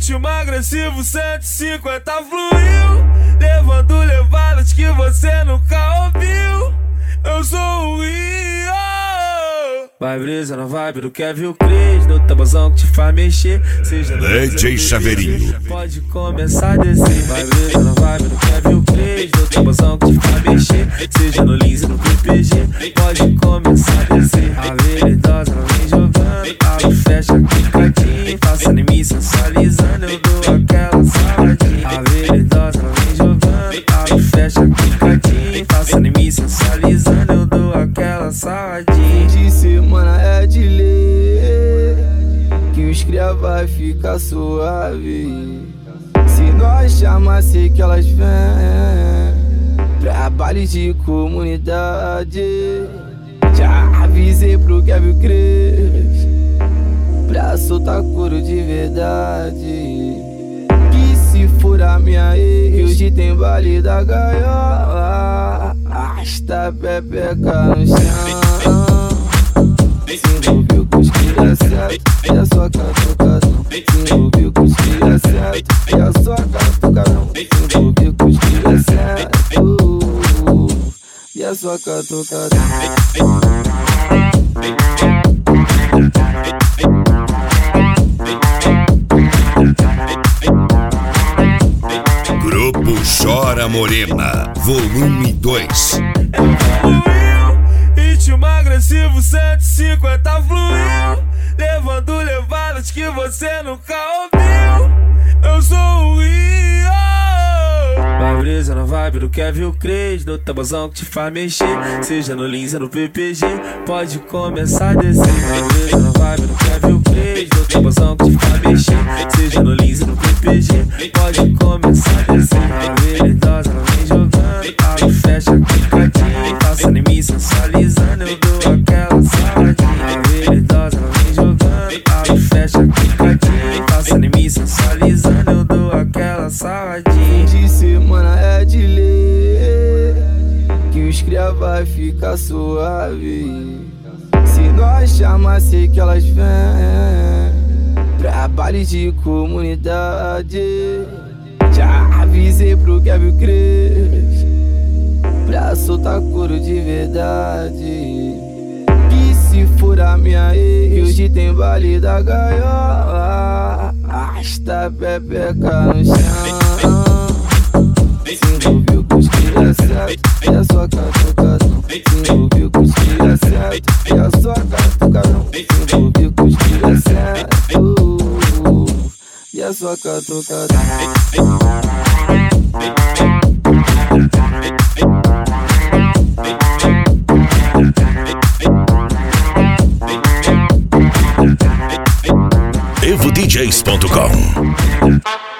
ritmo agressivo 150 fluiu, levando levadas que você nunca ouviu. Eu sou o Rio. Vai brisa na vibe do Kevin Cres, no tabuzão que te faz mexer. Seja no DJ Chaveirinho. Pode começar a descer. Vai brisa na vibe do Kevin Cres, no tabuzão que te faz mexer. Seja no Lins e no PPG, pode começar a descer. A veridosa ela vem jogando, abre, fecha, picadinho, passando em mim, sensualizando, eu dou aquela saladinha. A veridosa ela vem jogando, abre, fecha, picadinho, passando em mim, sensualizando, eu dou aquela saladinha. De semana é de lei que os cria vai ficar suave. Se nós chamar, sei que elas vêm pra baile de comunidade. Já avisei pro Kevin Cres pra soltar couro de verdade. Que se for a minha ex, hoje tem baile da gaiola. Arrasta pepeca no chão. Se envolveu com os cria certo, e a sua catucadão. Se envolveu com os cria certo, e a sua catucadão. Se envolveu com os cria certo, e a sua catucadão. Grupo Chora Morena, volume 2. Ritmo agressivo 150 fluiu, levando levadas que você nunca ouviu. Eu sou o Rio. Vai brisa na vibe do Kevin Cres, no tabuzão que te faz mexer. Seja no Lins ou no PPG, pode começar a descer. Vai brisa na vibe do Kevin Cres, no tabuzão que te faz mexer. Seja no Lins ou no PPG, pode começar a descer. A veridosa ela vem jogando, abre, fecha, picadinho, passando em mim, sensualizando, eu dou aquela saladinha. A veridosa ela vem jogando, abre, fecha, picadinho, passando em mim, sensualizando, eu dou aquela saladinha. De semana é de lei que os cria vai ficar suave. Se nós chamar, sei que elas vêm pra baile de comunidade. Já avisei pro Kevin Cres pra soltar couro de verdade. Que se for a minha ex, hoje tem baile da gaiola. Arrasta pepeca no chão. Se envolveu com os cria certo, e a sua catucadão. Se envolveu com os cria certo, e a sua catucadão. Se envolveu com os cria certo, e a sua catucadão. EvoDJs.com